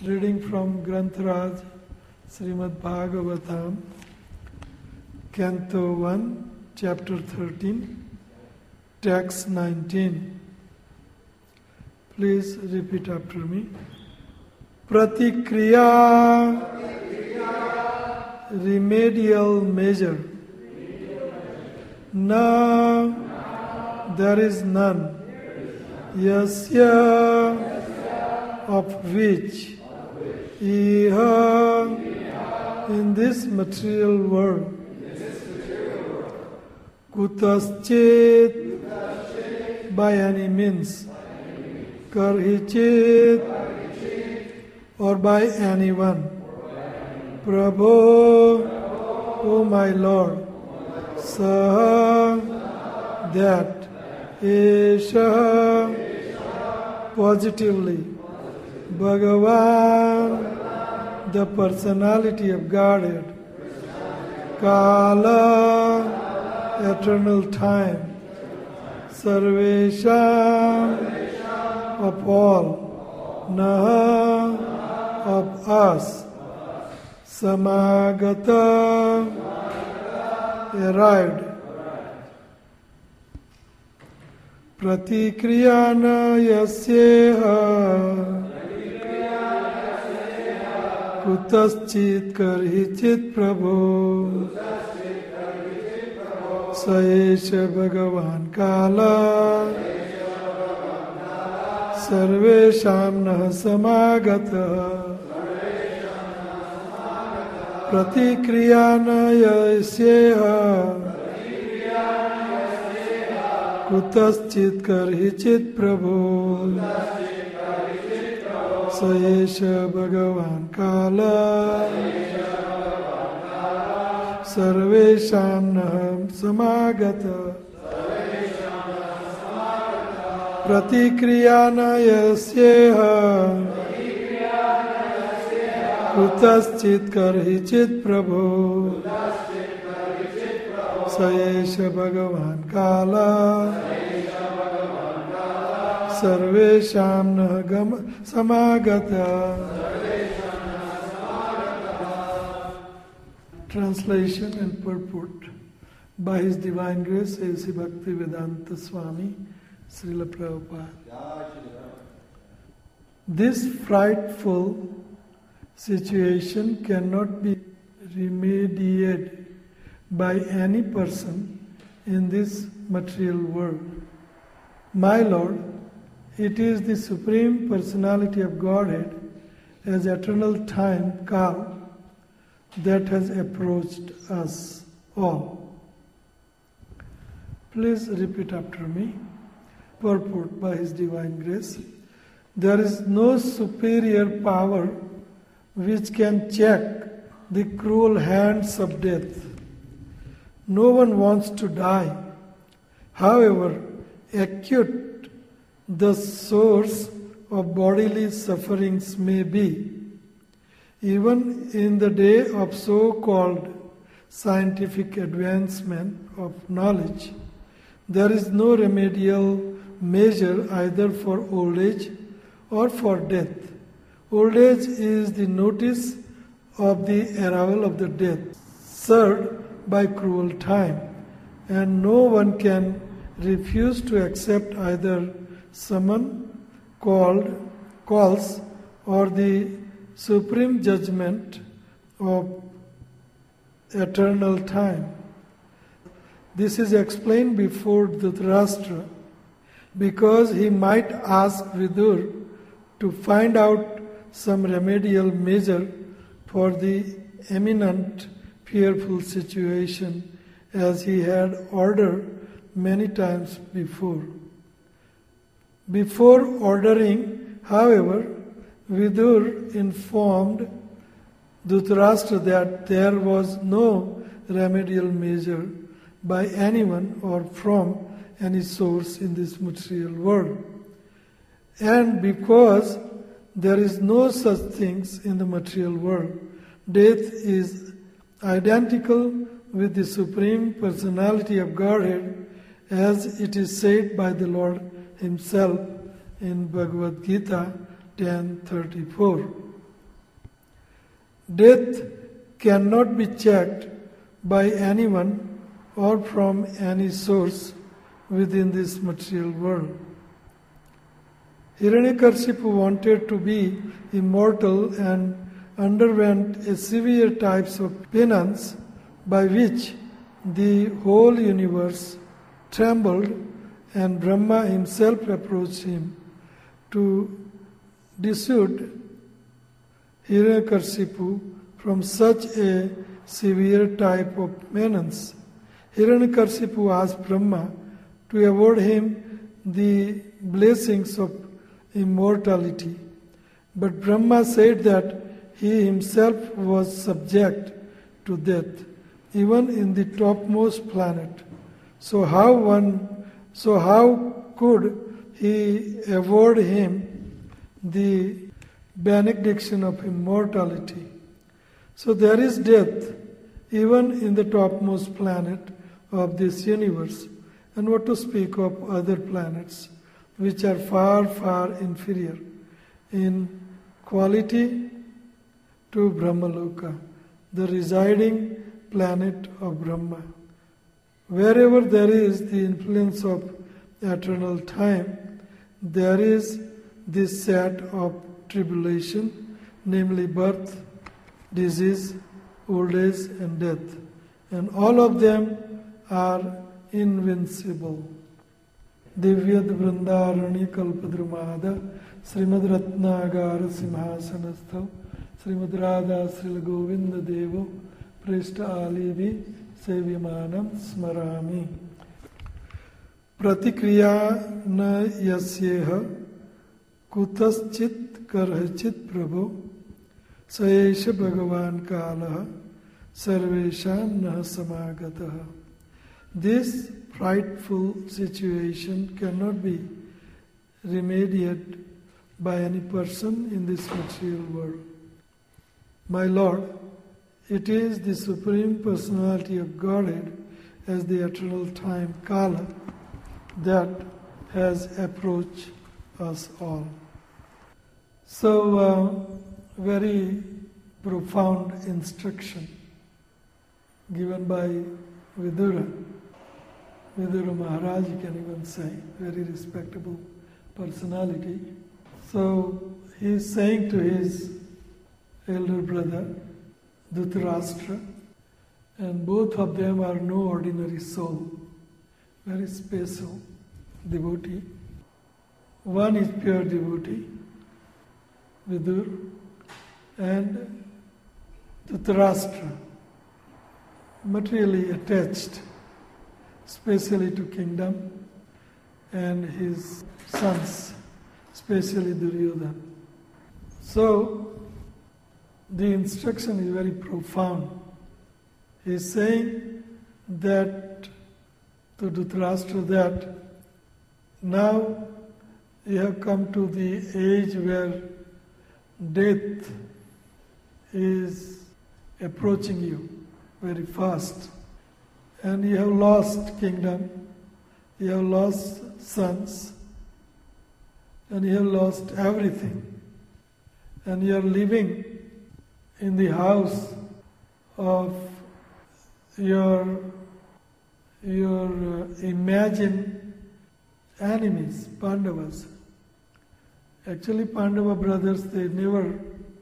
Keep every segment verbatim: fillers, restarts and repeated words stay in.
Reading from Grantharaj, Srimad Bhagavatam, Canto one, Chapter thirteen, Text nineteen. Please repeat after me. Pratikriya, remedial measure. Na, there is none. Yasya, of which. Iha, in this material world. Kutaschit, by any means. Karhichit, or by anyone. Prabhu, O my Lord. Saha, that. Esha, positively. Bhagavan, the personality of Godhead. Kala, eternal time. Sarvesham, of all. Naha, of us. Samagata, arrived. Pratikriyana yasyeha Kutaschit karhichit prabhu Saesha Bhagavan Kala Sarvesham Naha Samagata Pratikriyana yasyeha Kutaschit karhichit prabhu Saesha Bhagavan Kala Sarvesham Naham Samagata Pratikriyana yasyeha Kutaschit karhichit prabhu Saesha Bhagavan Kala Sarvesham Naham Samagata. Translation and purport. By His Divine Grace, A C Bhaktivedanta Swami, Srila Prabhupada. This frightful situation cannot be remediated by any person in this material world. My Lord, it is the Supreme Personality of Godhead as eternal time, Kal, that has approached us all. Please repeat after me. Purport by His Divine Grace. There is no superior power which can check the cruel hands of death. No one wants to die. However acute the source of bodily sufferings may be, even in the day of so-called scientific advancement of knowledge, there is no remedial measure either for old age or for death. Old age is the notice of the arrival of the death, served by cruel time, and no one can refuse to accept either summon, called, calls, or the supreme judgment of eternal time. This is explained before Dhritarashtra because he might ask Vidur to find out some remedial measure for the imminent fearful situation, as he had ordered many times before. Before ordering, however, Vidur informed Dhritarashtra that there was no remedial measure by anyone or from any source in this material world. And because there is no such things in the material world, death is identical with the Supreme Personality of Godhead, as it is said by the Lord Himself in Bhagavad Gita ten thirty-four. Death cannot be checked by anyone or from any source within this material world. Hiranyakashipu wanted to be immortal and underwent a severe types of penance by which the whole universe trembled, and Brahma himself approached him to dissuade Hiranyakashipu from such a severe type of penance. Hiranyakashipu asked Brahma to award him the blessings of immortality. But Brahma said that he himself was subject to death, even in the topmost planet. So how one, so how could he award him the benediction of immortality? So there is death even in the topmost planet of this universe, and what to speak of other planets which are far, far inferior in quality to Brahmaloka, the residing planet of Brahma. Wherever there is the influence of eternal time, there is this set of tribulation, namely birth, disease, old age and death. And all of them are invincible. Divyad Vrindarani Kalpadrumada Srimad Ratnagara Simhasanastha Srimad Radha Srila Govinda Devo Prishta Alivi Sevyamanam Smarami Pratikriya na yasyeha Kutaschit karhachit prabhu Saesha Bhagavan Kalaha Sarvesham Naha Samagataha. This frightful situation cannot be remedied by any person in this material world. My Lord, it is the Supreme Personality of Godhead as the eternal time Kala that has approached us all. So, uh, very profound instruction given by Vidura. Vidura Maharaj, you can even say, very respectable personality. So he is saying to his elder brother, Dhritarashtra, and both of them are no ordinary soul, very special devotee. One is pure devotee, Vidur, and Dhritarashtra, materially attached, especially to kingdom, and his sons, especially Duryodhana. So, the instruction is very profound. He is saying that to Dhritarashtra that now you have come to the age where death is approaching you very fast, and you have lost kingdom, you have lost sons, and you have lost everything, and you are living in the house of your your uh, imagined enemies, Pandavas. Actually, Pandava brothers, they never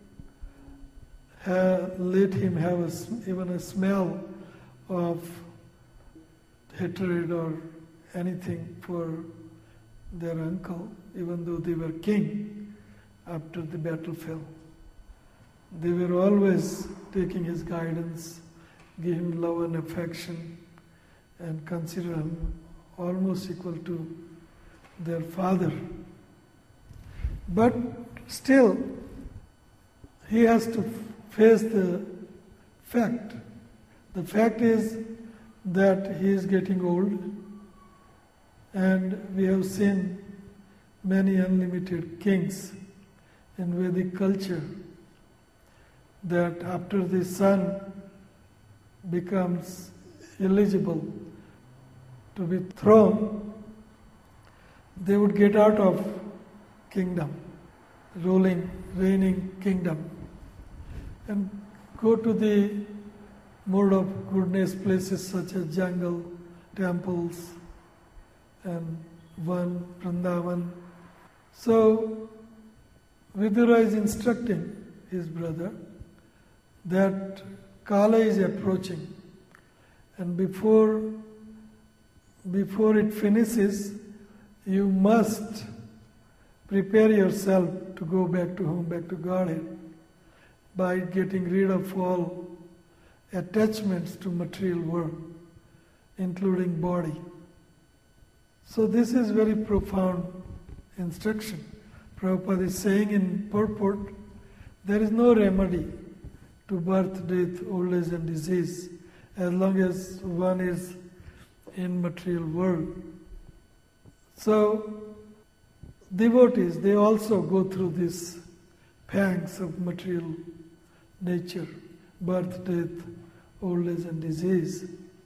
have let him have a, even a smell of hatred or anything for their uncle, even though they were king after the battle fell. They were always taking his guidance, give him love and affection, and consider him almost equal to their father. But still, he has to face the fact. The fact is that he is getting old, and we have seen many unlimited kings in Vedic culture, that after the son becomes eligible to be thrown, they would get out of kingdom, ruling, reigning kingdom, and go to the mode of goodness places such as jungle, temples, and Van, Vrindavan. So Vidura is instructing his brother that Kala is approaching, and before before it finishes, you must prepare yourself to go back to home, back to Godhead, by getting rid of all attachments to material world, including body. So this is very profound instruction. Prabhupada is saying in purport, there is no remedy to birth, death, old age and disease as long as one is in material world. So devotees, they also go through these pangs of material nature, birth, death, old age and disease.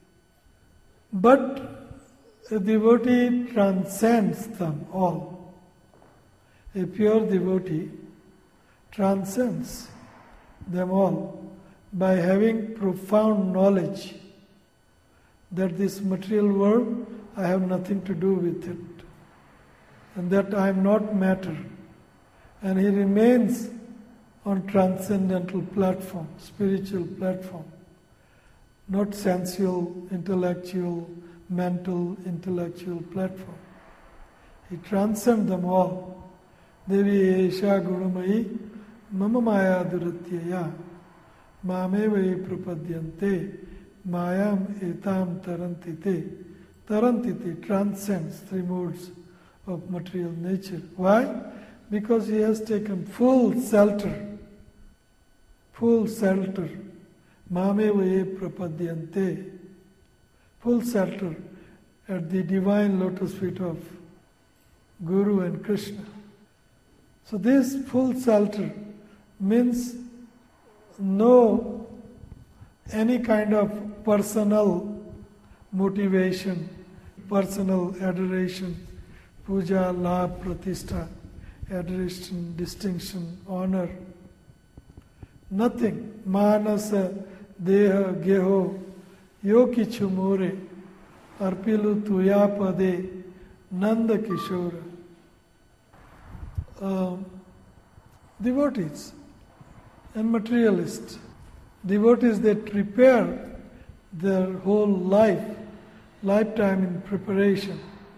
But a devotee transcends them all. A pure devotee transcends them all by having profound knowledge that this material world, I have nothing to do with it, and that I am not matter. And he remains on transcendental platform, spiritual platform, not sensual, intellectual, mental, intellectual platform. He transcends them all. Devi Esha Gurumayi Mama Maya Duratyaya Mameva Prapadyante Mayam Etam Tarantite. Tarantite transcends three modes of material nature. Why? Because he has taken full shelter, full shelter, Mameva Prapadyante, full shelter at the divine lotus feet of Guru and Krishna. So this full shelter means no any kind of personal motivation, personal adoration, puja, labh, pratishtha, adoration, distinction, honor. Nothing. Manasa, deha, geho, yo kichu more, arpilu tuyapade, nanda kishora. Um, devotees and materialists. Devotees, they prepare their whole life, lifetime in preparation.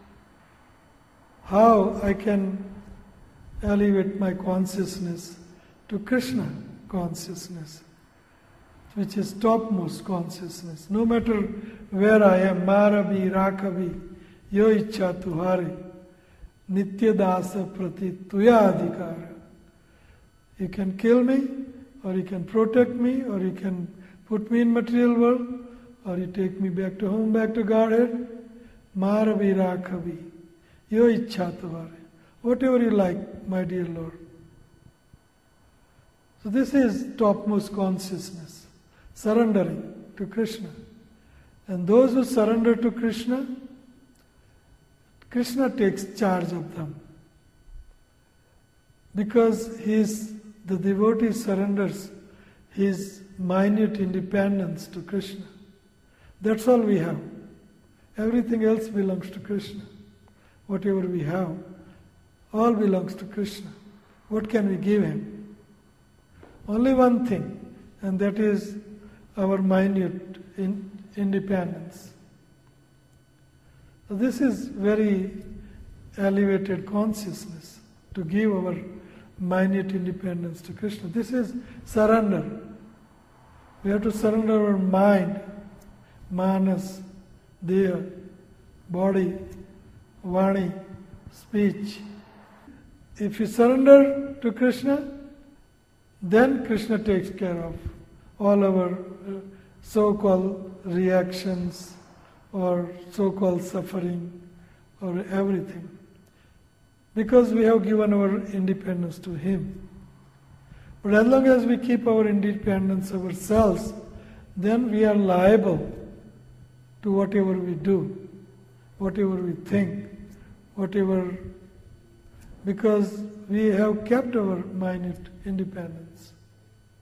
How I can elevate my consciousness to Krishna consciousness, which is topmost consciousness. No matter where I am, Marabi, Rakavi, Yo Ichha Tuhare, Nitya Dasa Prati Tuya Adhikara. You can kill me, or you can protect me, or you can put me in material world, or you take me back to home, back to Godhead. Maravi Rakhavi, Yo Ichha Tuhare. Whatever you like, my dear Lord. So this is topmost consciousness, surrendering to Krishna. And those who surrender to Krishna, Krishna takes charge of them. Because he is, the devotee surrenders his minute independence to Krishna. That's all we have. Everything else belongs to Krishna. Whatever we have, all belongs to Krishna. What can we give him? Only one thing, and that is our minute in, independence. So this is very elevated consciousness, to give our minute independence to Krishna. This is surrender. We have to surrender our mind, manas, deha, body, vani, speech. If you surrender to Krishna, then Krishna takes care of all our so-called reactions or so-called suffering or everything. Because we have given our independence to Him. But as long as we keep our independence ourselves, then we are liable to whatever we do, whatever we think, whatever, because we have kept our minute independence.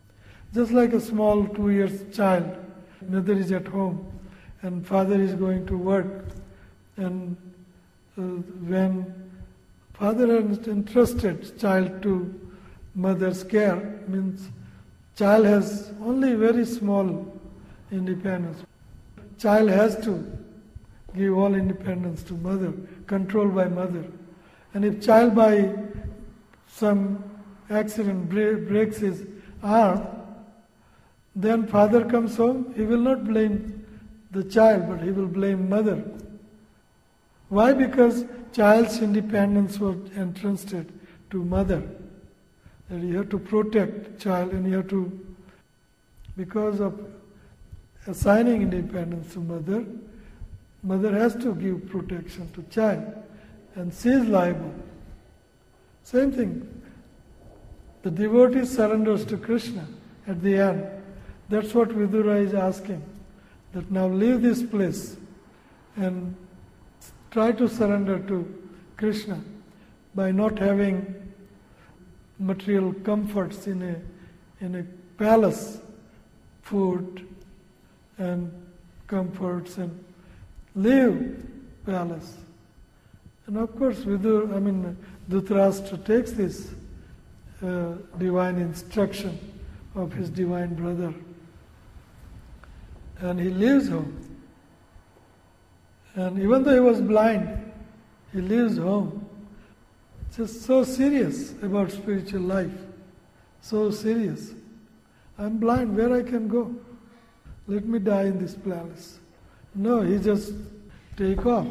Just like a small two years child, mother is at home and father is going to work, and uh, when father has entrusted child to mother's care, means child has only very small independence. Child has to give all independence to mother, controlled by mother. And if child by some accident breaks his arm, then father comes home, he will not blame the child, but he will blame mother. Why? Because child's independence was entrusted to mother. That you have to protect child, and you have to, because of assigning independence to mother, mother has to give protection to child, and she is liable. Same thing. The devotee surrenders to Krishna at the end. That's what Vidura is asking. That now leave this place and try to surrender to Krishna by not having material comforts in a in a palace, food and comforts, and leave palace. And of course, Vidur, I mean, Dhritarashtra takes this uh, divine instruction of his divine brother, and he leaves home. And even though he was blind, he leaves home. Just so serious about spiritual life, so serious. I'm blind, where I can go? Let me die in this palace. No, he just take off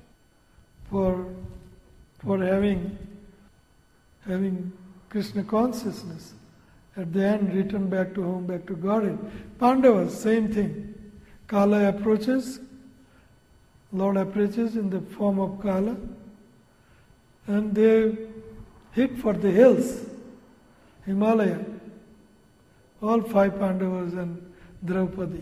for for having having Krishna consciousness. At the end, return back to home, back to Godhead. Pandavas, same thing. Kala approaches, Lord approaches in the form of Kala, and they hit for the hills, Himalaya. All five Pandavas and Draupadi.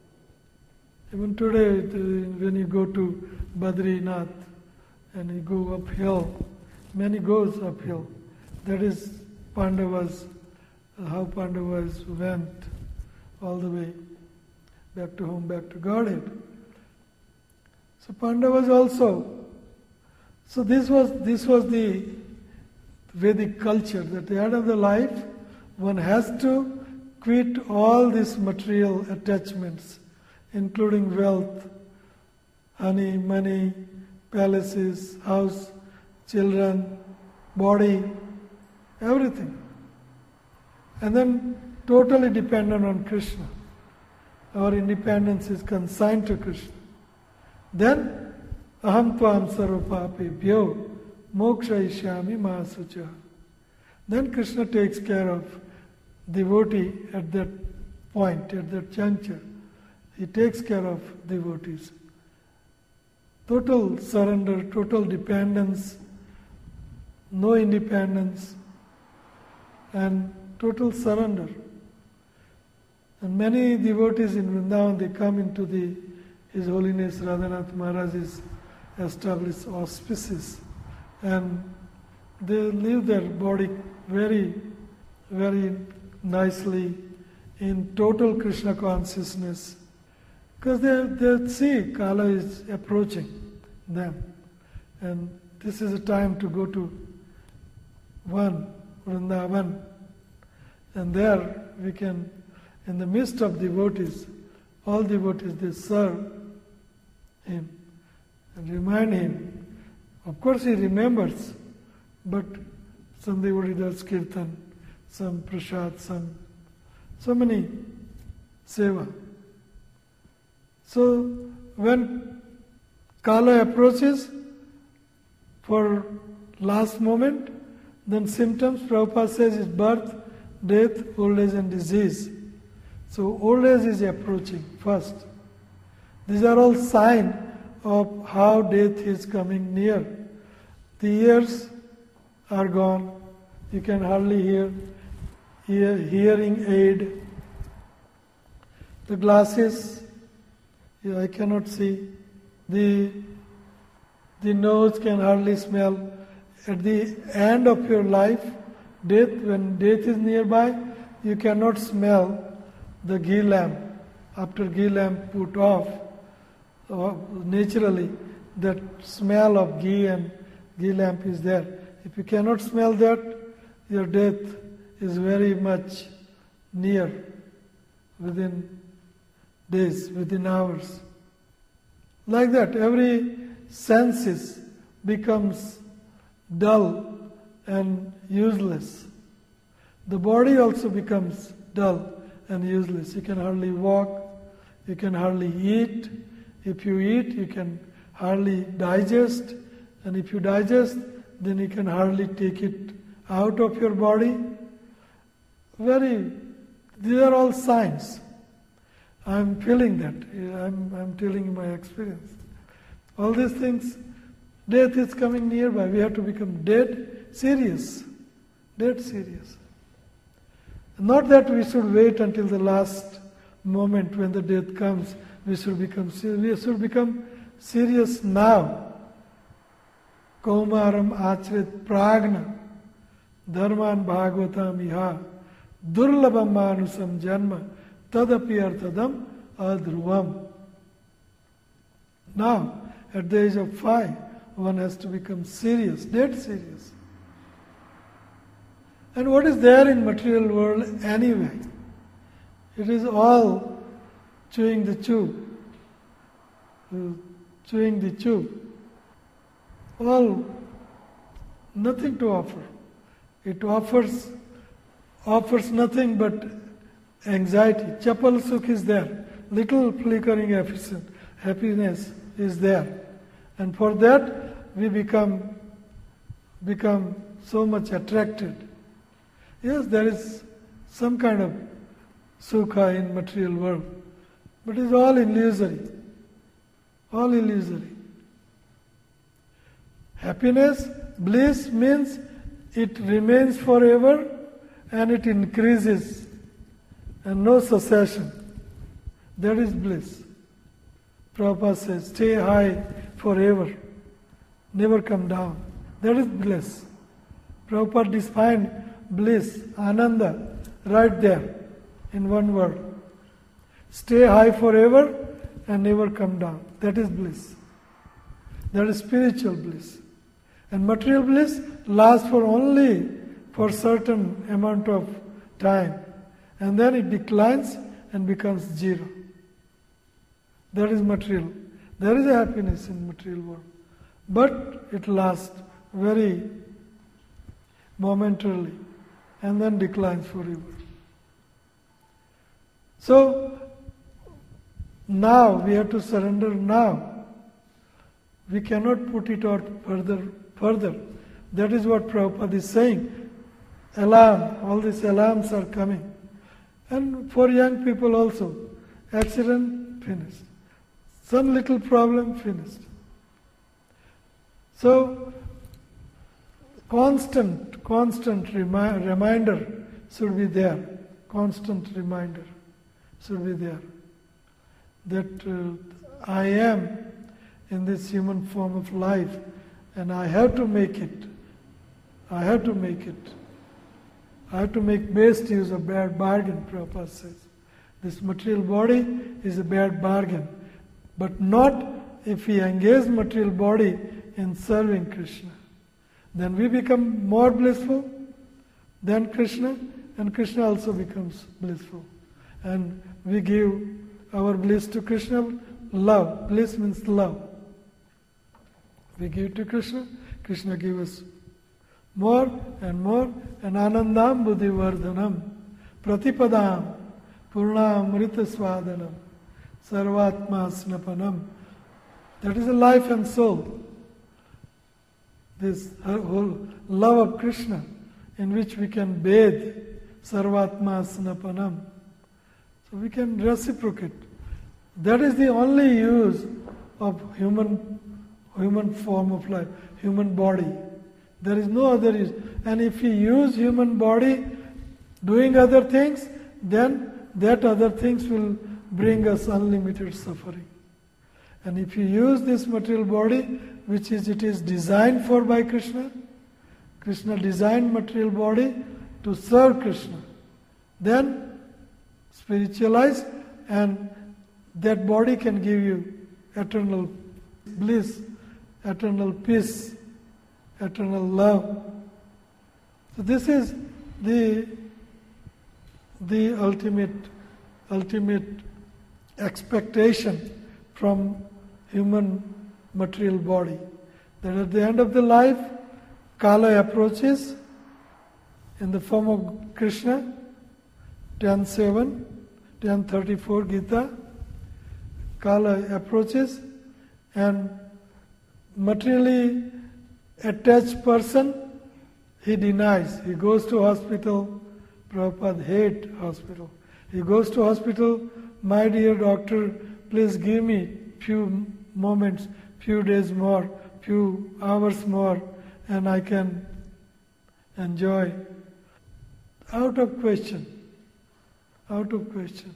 Even today, when you go to Badrinath and you go uphill, many goes uphill. That is Pandavas, how Pandavas went all the way back to home, back to Godhead. So Pandavas also. So this was this was the Vedic culture, that at the end of the life, one has to quit all these material attachments, including wealth, honey, money, palaces, house, children, body, everything. And then totally dependent on Krishna. Our independence is consigned to Krishna. Then, aham tvam sarvapapebhyo mokshayishyami mahasucha. Then Krishna takes care of devotee at that point, at that juncture. He takes care of devotees. Total surrender, total dependence, no independence, and total surrender. And many devotees in Vrindavan, they come into the His Holiness Radhanath Maharaj's established auspices, and they live their body very, very nicely in total Krishna consciousness, because they, they see Kala is approaching them, and this is a time to go to one, Vrindavan, and there we can, in the midst of devotees, all devotees, they serve him and remind him. Of course he remembers, but some devotee does kirtan, some prasad, some so many seva. So when Kala approaches for last moment, then symptoms, Prabhupada says, is birth, death, old age and disease. So old age is approaching first. These are all signs of how death is coming near. The ears are gone. You can hardly hear. Hear hearing aid. The glasses, yeah, I cannot see. The, the nose can hardly smell. At the end of your life, death, when death is nearby, you cannot smell the ghee lamp. After ghee lamp put off, uh, naturally that smell of ghee and ghee lamp is there. If you cannot smell that, your death is very much near, within days, within hours. Like that, every senses becomes dull and useless. The body also becomes dull and useless. You can hardly walk, you can hardly eat. If you eat, you can hardly digest, and if you digest, then you can hardly take it out of your body. Very, these are all signs. I'm feeling that. I'm, I'm telling you my experience. All these things, death is coming nearby. We have to become dead serious. Dead serious. Not that we should wait until the last moment when the death comes. We should become serious. We should become serious now. Kaumaram achrit pragna dharman bhagavatam iha durlabam manusam janma tadapi arthadam adhruvam. Now, at the age of five, one has to become serious, dead serious. And what is there in material world anyway? It is all chewing the chew, uh, chewing the chew. All nothing to offer. It offers offers nothing but anxiety. Chapal sukh is there. Little flickering happiness is there. And for that we become become so much attracted. Yes, there is some kind of sukha in material world, but it is all illusory. All illusory. Happiness, bliss means it remains forever and it increases and no cessation. That is bliss. Prabhupada says, stay high forever, never come down. That is bliss. Prabhupada defined bliss, ananda, right there in one word. Stay high forever and never come down. That is bliss. That is spiritual bliss. And material bliss lasts for only for certain amount of time. And then it declines and becomes zero. That is material. There is a happiness in material world. But it lasts very momentarily and then declines forever. So, now we have to surrender now. We cannot put it out further. Further. That is what Prabhupada is saying. Alarm, all these alarms are coming. And for young people also, accident, finished. Some little problem, finished. So, constant, constant remi- reminder should be there. Constant reminder should be there. That uh, I am in this human form of life, and I have to make it. I have to make it. I have to make best use of bad bargain, Prabhupada says. This material body is a bad bargain. But not if we engage material body in serving Krishna. Then we become more blissful than Krishna, and Krishna also becomes blissful. And we give our bliss to Krishna, love. Bliss means love. We give to Krishna, Krishna gives us more and more, and anandam buddhivardhanam, pratipadam, purnamrita swadanam, sarvatma snapanam. That is the life and soul. This whole love of Krishna in which we can bathe, sarvatma snapanam. So we can reciprocate. That is the only use of human human form of life, human body. There is no other use. And if we use human body doing other things, then that other things will bring us unlimited suffering. And if you use this material body, which is it is designed for by Krishna, Krishna designed material body to serve Krishna. then spiritualize, and that body can give you eternal bliss, eternal peace, eternal love. So this is the the ultimate ultimate expectation from human material body. That at the end of the life, Kala approaches in the form of Krishna, ten seven, ten thirty-four Gita. Kala approaches, and materially attached person, he denies. He goes to hospital. Prabhupada hate hospital. He goes to hospital, my dear doctor, please give me few moments, few days more, few hours more, and I can enjoy. Out of question. Out of question.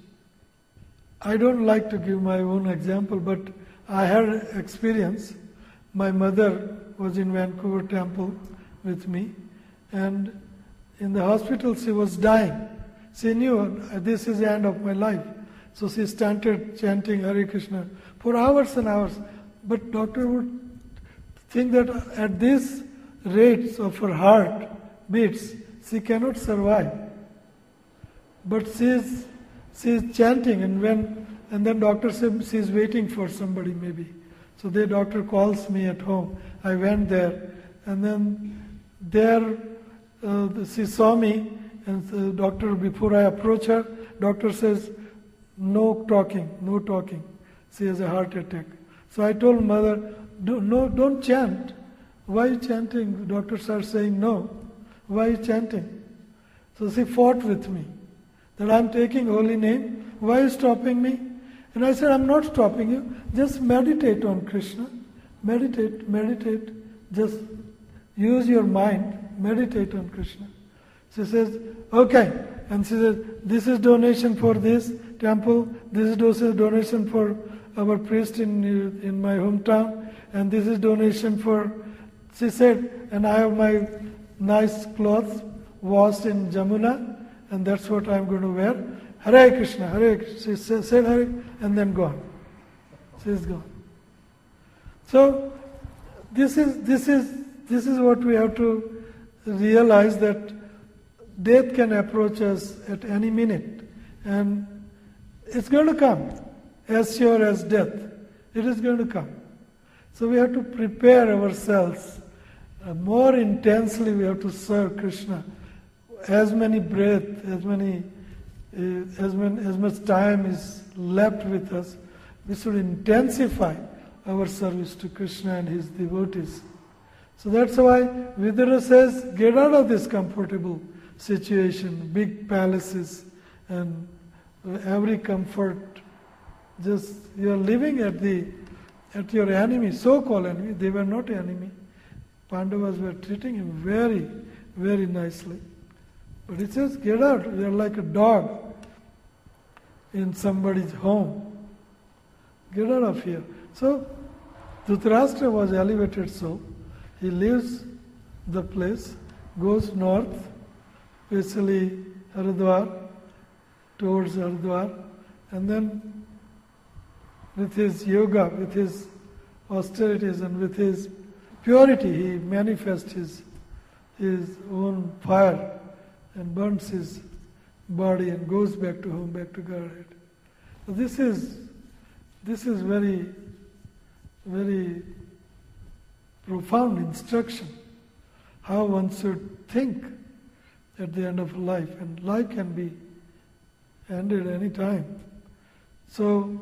I don't like to give my own example, but I had experience. My mother was in Vancouver Temple with me, and in the hospital she was dying. She knew this is the end of my life. So she started chanting Hare Krishna for hours and hours. But doctor would think that at these rates of her heart beats, she cannot survive. But she is, she is chanting, and when and then doctor said she is waiting for somebody maybe. So the doctor calls me at home. I went there, and then there uh, she saw me, and the doctor, before I approach her, doctor says, no talking, no talking. She has a heart attack. So I told mother, Do, no, don't chant. Why are you chanting? The doctors are saying no. Why are you chanting? So she fought with me that I'm taking holy name. Why are you stopping me? And I said, I'm not stopping you. Just meditate on Krishna. Meditate, meditate. Just use your mind. Meditate on Krishna. She says, okay. And she says, this is donation for this temple. This is donation for our priest in in my hometown. And this is donation for, she said, and I have my nice clothes washed in Jamuna, and that's what I'm going to wear. Hare Krishna, Hare Krishna. She said Hare, and then gone. She is gone. So this is this is this is what we have to realize, that death can approach us at any minute, and it's going to come, as sure as death. It is going to come. So we have to prepare ourselves uh, more intensely. We have to serve Krishna. As many breath, as many, uh, as many, as much time is left with us, we should intensify our service to Krishna and his devotees. So that's why Vidura says, get out of this comfortable situation, big palaces, and every comfort. Just you are living at the at your enemy, so-called enemy. They were not enemy. Pandavas were treating him very, very nicely. But he says, get out. You are like a dog in somebody's home. Get out of here. So Dhritarashtra was elevated soul. He leaves the place, goes north, especially Haridwar, towards Haridwar, and then with his yoga, with his austerities, and with his purity, he manifests his, his own fire and burns his body and goes back to home, back to Godhead. So this is this is very, very profound instruction, how one should think at the end of life, and life can be ended any time. So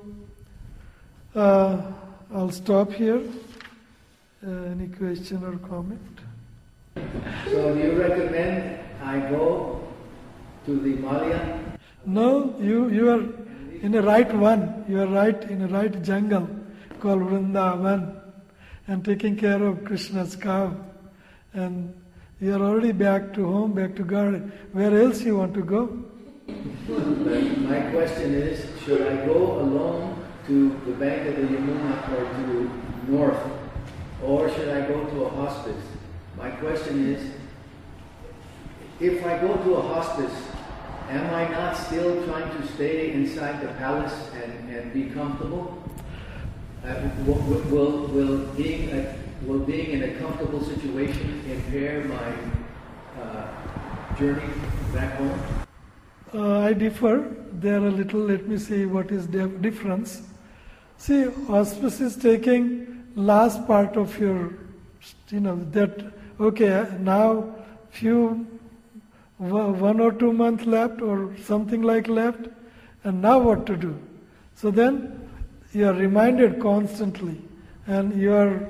uh, I'll stop here. Uh, any question or comment? So do you recommend I go to the Himalaya? No, you you are in a right one. You are right in a right jungle called Vrindavan, and taking care of Krishna's cow. And you are already back to home, back to God. Where else you want to go? But my question is, should I go alone to the bank of the Yamuna or to north? Or should I go to a hospice? My question is, if I go to a hospice, am I not still trying to stay inside the palace and, and be comfortable? Uh, will, will, will, being a, will being in a comfortable situation impair my uh, journey back home? Uh, I differ there a little. Let me see what is the difference. See, auspice is taking last part of your, you know, that, okay, now few, one or two months left or something like left, and now what to do? So then you are reminded constantly, and you are,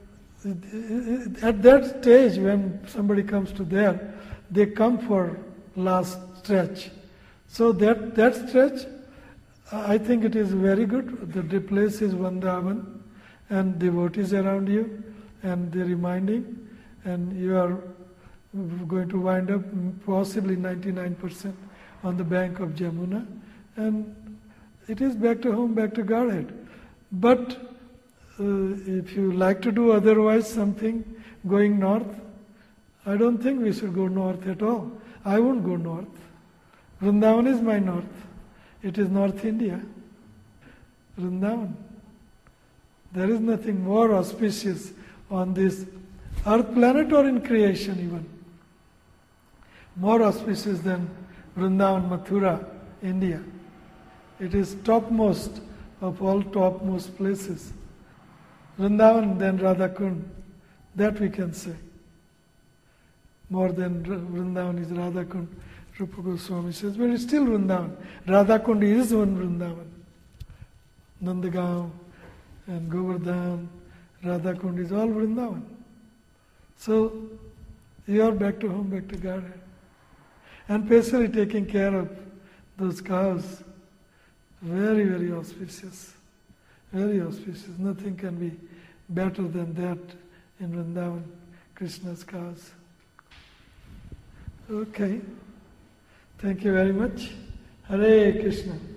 at that stage when somebody comes to there, they come for last stretch. So that, that stretch, I think it is very good. The, the place is Vrindavan, and devotees around you, and they're reminding, and you are going to wind up possibly ninety-nine percent on the bank of Jamuna, and it is back to home, back to Godhead. But uh, if you like to do otherwise something, going north, I don't think we should go north at all. I won't go north. Vrindavan is my north. It is North India. Vrindavan. There is nothing more auspicious on this earth planet or in creation even. More auspicious than Vrindavan, Mathura, India. It is topmost of all topmost places. Vrindavan, then Radhakund. That we can say. More than Vrindavan is Radhakund. Rupa Goswami says, but it's still Vrindavan. Radhakund is one Vrindavan. Nandagaon and Govardhan, Radhakund is all Vrindavan. So, you are back to home, back to Godhead. And patiently taking care of those cows. Very, very auspicious. Very auspicious. Nothing can be better than that in Vrindavan, Krishna's cows. Okay. Thank you very much. Hare Krishna.